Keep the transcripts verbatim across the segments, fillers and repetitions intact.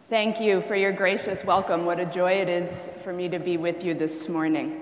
Thank you for your gracious welcome. What a joy it is for me to be with you this morning.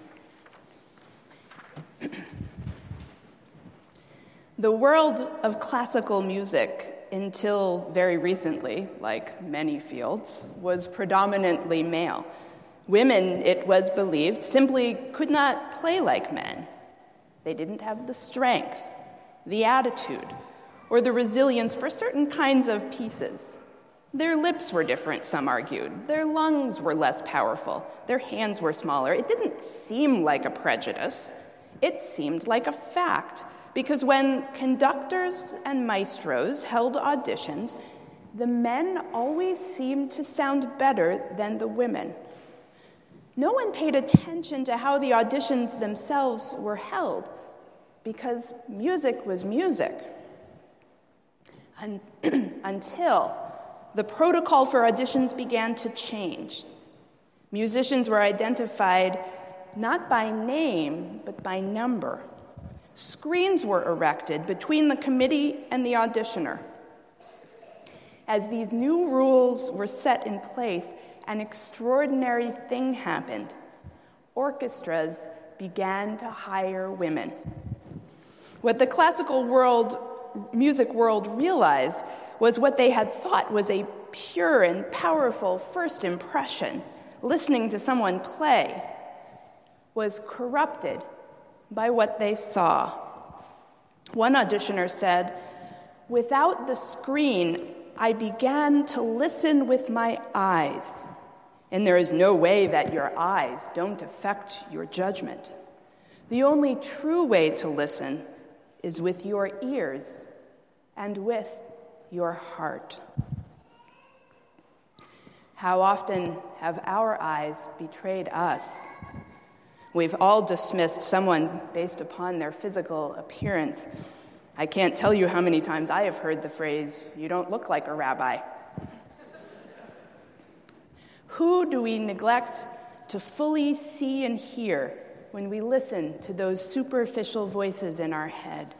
The world of classical music, until very recently, like many fields, was predominantly male. Women, it was believed, simply could not play like men. They didn't have the strength, the attitude, or the resilience for certain kinds of pieces. Their lips were different, some argued. Their lungs were less powerful. Their hands were smaller. It didn't seem like a prejudice. It seemed like a fact, because when conductors and maestros held auditions, the men always seemed to sound better than the women. No one paid attention to how the auditions themselves were held, because music was music. Un- until the protocol for auditions began to change. Musicians were identified not by name, but by number. Screens were erected between the committee and the auditioner. As these new rules were set in place, an extraordinary thing happened. Orchestras began to hire women. What the classical world, music world realized was what they had thought was a pure and powerful first impression, listening to someone play, was corrupted by what they saw. One auditioner said, "Without the screen, I began to listen with my eyes, and there is no way that your eyes don't affect your judgment. The only true way to listen is with your ears and with your heart." How often have our eyes betrayed us? We've all dismissed someone based upon their physical appearance. I can't tell you how many times I have heard the phrase, "You don't look like a rabbi." Who do we neglect to fully see and hear when we listen to those superficial voices in our head?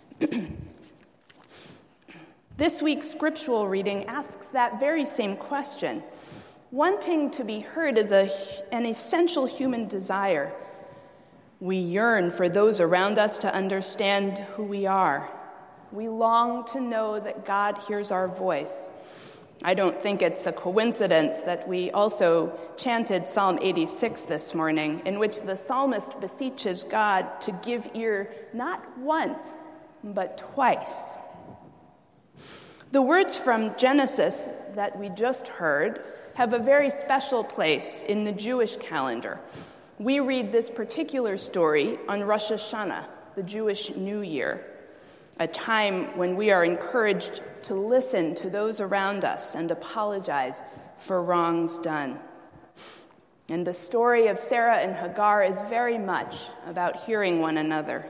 This week's scriptural reading asks that very same question. Wanting to be heard is a, an essential human desire. We yearn for those around us to understand who we are. We long to know that God hears our voice. I don't think it's a coincidence that we also chanted Psalm eighty-six this morning, in which the psalmist beseeches God to give ear not once, but twice. The words from Genesis that we just heard have a very special place in the Jewish calendar. We read this particular story on Rosh Hashanah, the Jewish New Year, a time when we are encouraged to listen to those around us and apologize for wrongs done. And the story of Sarah and Hagar is very much about hearing one another.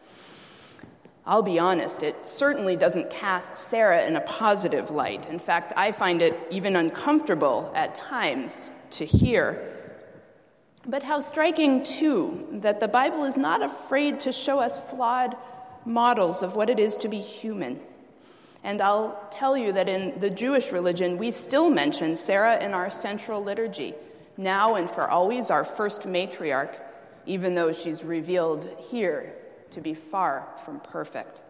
I'll be honest, it certainly doesn't cast Sarah in a positive light. In fact, I find it even uncomfortable at times to hear. But how striking, too, that the Bible is not afraid to show us flawed models of what it is to be human. And I'll tell you that in the Jewish religion, we still mention Sarah in our central liturgy, now and for always our first matriarch, even though she's revealed here to be far from perfect.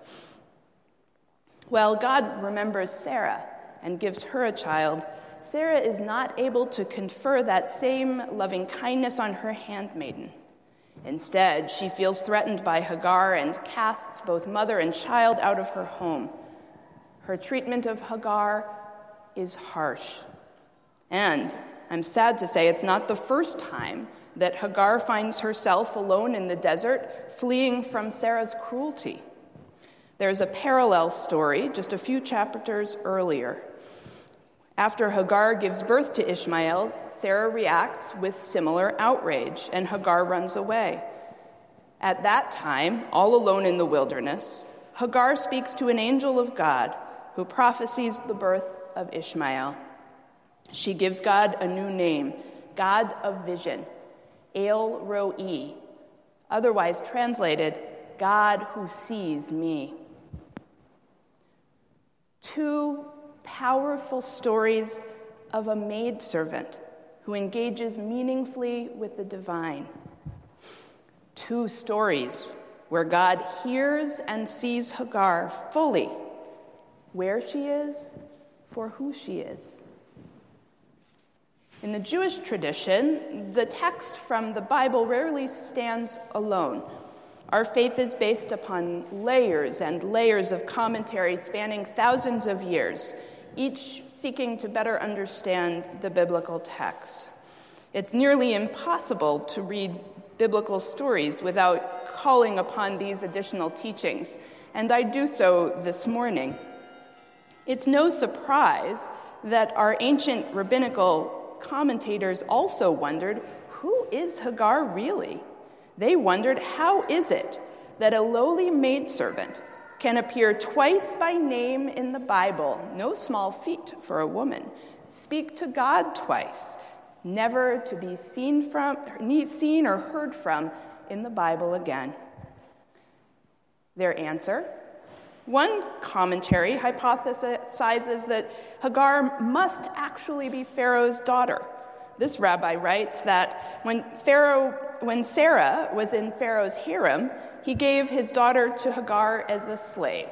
While God remembers Sarah and gives her a child, Sarah is not able to confer that same loving kindness on her handmaiden. Instead, she feels threatened by Hagar and casts both mother and child out of her home. Her treatment of Hagar is harsh. And I'm sad to say it's not the first time that Hagar finds herself alone in the desert, fleeing from Sarah's cruelty. There's a parallel story just a few chapters earlier. After Hagar gives birth to Ishmael, Sarah reacts with similar outrage, and Hagar runs away. At that time, all alone in the wilderness, Hagar speaks to an angel of God who prophesies the birth of Ishmael. She gives God a new name, God of Vision, El Roi, otherwise translated, God who sees me. Two powerful stories of a maidservant who engages meaningfully with the divine. Two stories where God hears and sees Hagar fully, where she is, for who she is. In the Jewish tradition, the text from the Bible rarely stands alone. Our faith is based upon layers and layers of commentary spanning thousands of years, each seeking to better understand the biblical text. It's nearly impossible to read biblical stories without calling upon these additional teachings, and I do so this morning. It's no surprise that our ancient rabbinical commentators also wondered, who is Hagar really? They wondered, how is it that a lowly maidservant can appear twice by name in the Bible, no small feat for a woman, speak to God twice, never to be seen from, seen or heard from in the Bible again? Their answer: one commentary hypothesizes that Hagar must actually be Pharaoh's daughter. This rabbi writes that when Pharaoh, when Sarah was in Pharaoh's harem, he gave his daughter to Hagar as a slave.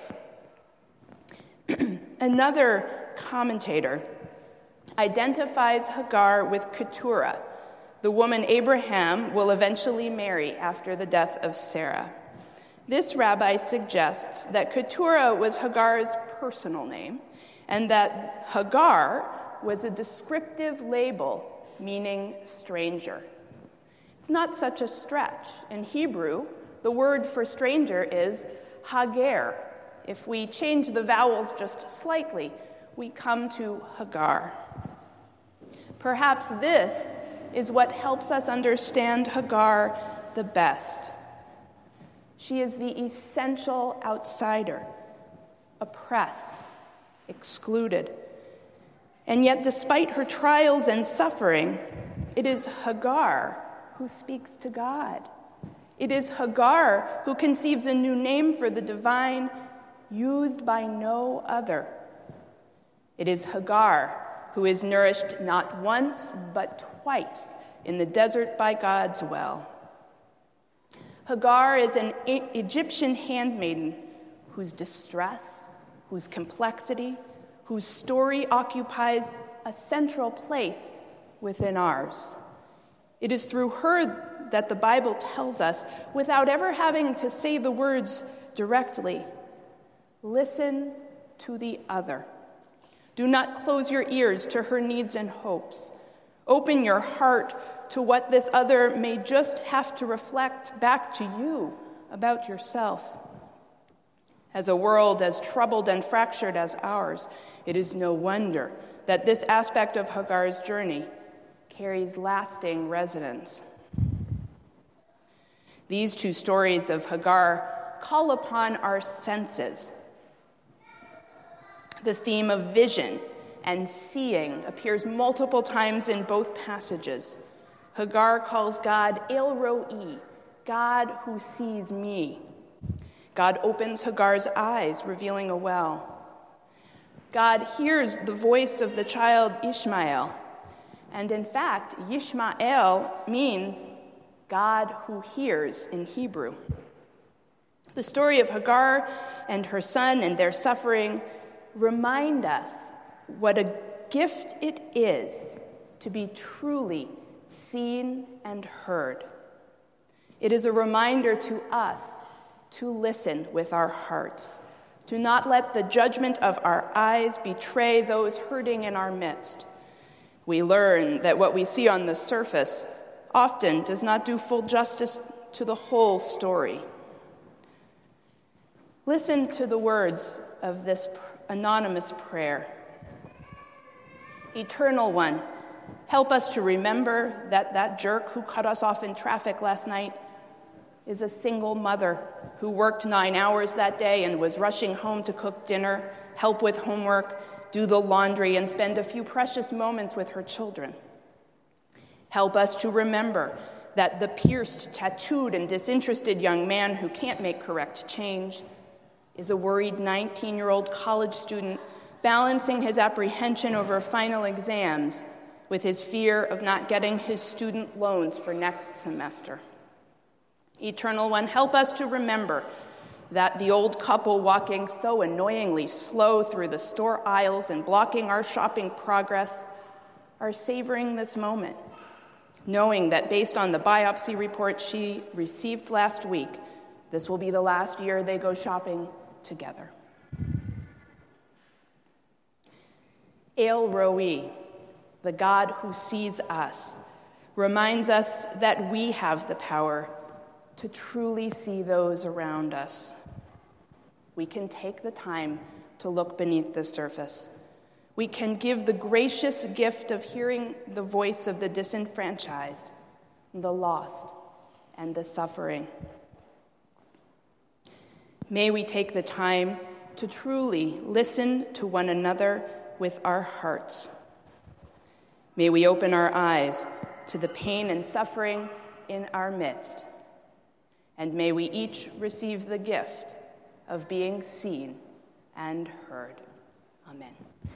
Another commentator identifies Hagar with Keturah, the woman Abraham will eventually marry after the death of Sarah. This rabbi suggests that Keturah was Hagar's personal name, and that Hagar was a descriptive label meaning stranger. It's not such a stretch. In Hebrew, the word for stranger is hager. If we change the vowels just slightly, we come to Hagar. Perhaps this is what helps us understand Hagar the best. She is the essential outsider, oppressed, excluded. And yet, despite her trials and suffering, it is Hagar who speaks to God. It is Hagar who conceives a new name for the divine, used by no other. It is Hagar who is nourished not once, but twice in the desert by God's well. Hagar is an Egyptian handmaiden whose distress, whose complexity, whose story occupies a central place within ours. It is through her that the Bible tells us, without ever having to say the words directly, listen to the other. Do not close your ears to her needs and hopes. Open your heart to what this other may just have to reflect back to you about yourself. As a world as troubled and fractured as ours, it is no wonder that this aspect of Hagar's journey carries lasting resonance. These two stories of Hagar call upon our senses. The theme of vision and seeing appears multiple times in both passages. Hagar calls God El Roi, God who sees me. God opens Hagar's eyes, revealing a well. God hears the voice of the child Ishmael. And in fact, Yishmael means God who hears in Hebrew. The story of Hagar and her son and their suffering remind us what a gift it is to be truly seen and heard. It is a reminder to us to listen with our hearts, to not let the judgment of our eyes betray those hurting in our midst. We learn that what we see on the surface often does not do full justice to the whole story. Listen to the words of this anonymous prayer. Eternal One, help us to remember that that jerk who cut us off in traffic last night is a single mother who worked nine hours that day and was rushing home to cook dinner, help with homework, do the laundry, and spend a few precious moments with her children. Help us to remember that the pierced, tattooed, and disinterested young man who can't make correct change is a worried nineteen-year-old college student balancing his apprehension over final exams with his fear of not getting his student loans for next semester. Eternal One, help us to remember that the old couple walking so annoyingly slow through the store aisles and blocking our shopping progress are savoring this moment, knowing that based on the biopsy report she received last week, this will be the last year they go shopping together. El Roi, the God who sees us, reminds us that we have the power to truly see those around us. We can take the time to look beneath the surface. We can give the gracious gift of hearing the voice of the disenfranchised, the lost, and the suffering. May we take the time to truly listen to one another with our hearts. May we open our eyes to the pain and suffering in our midst. And may we each receive the gift of being seen and heard. Amen.